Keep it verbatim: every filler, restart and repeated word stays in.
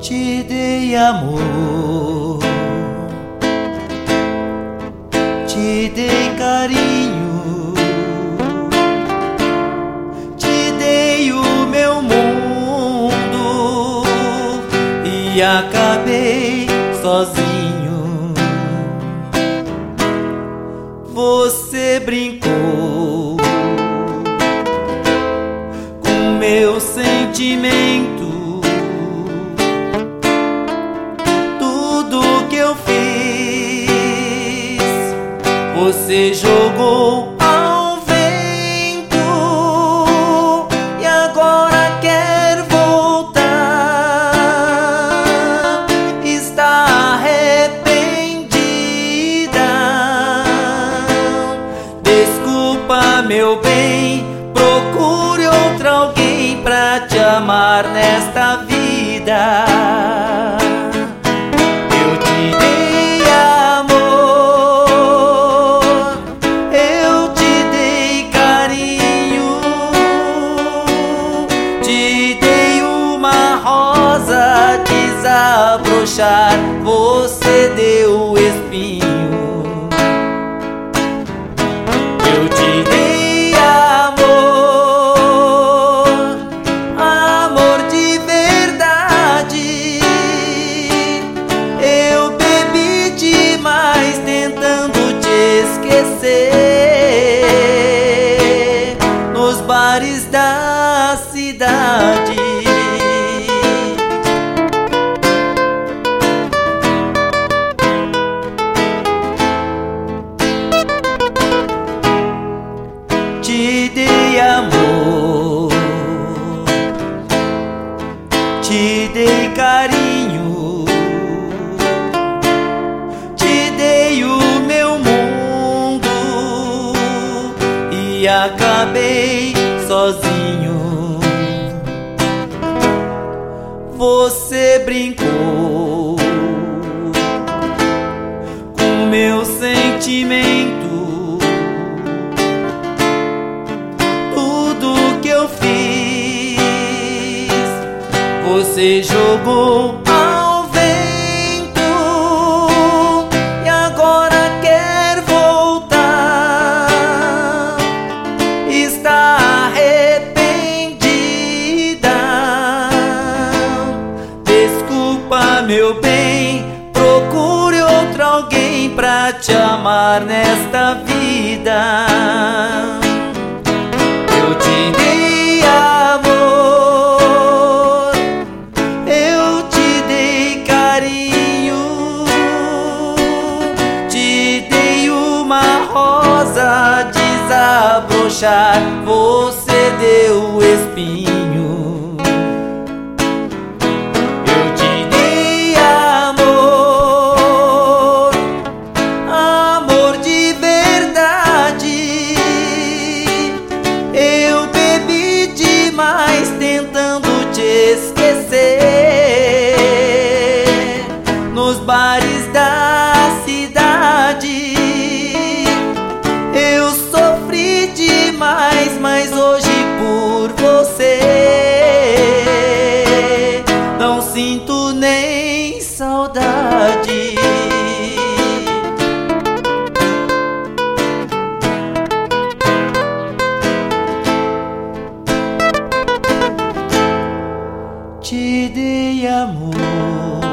te dei amor, te dei carinho, te dei o meu mundo e acabei sozinho. Você brincou com meu sentimento. Você jogou ao vento e agora quer voltar. Está arrependida. Desculpa, meu bem, procure outro alguém pra te amar nesta vida. Desabrochar, você deu o espinho. Eu te dei amor, amor de verdade. Eu bebi demais tentando te esquecer nos bares da cidade. Te dei amor, te dei carinho, te dei o meu mundo e acabei sozinho. Você brincou com meu sentimento. Você jogou ao vento e agora quer voltar. Está arrependida. Desculpa, meu bem, procure outro alguém pra te amar nesta vida. Eu te dei amor, desabrochar, você deu o espinho. Eu te dei amor, amor de verdade. Eu bebi demais tentando te esquecer nos bares da cidade. Eu sofri demais, mas hoje por você não sinto nem saudade. Te dei amor,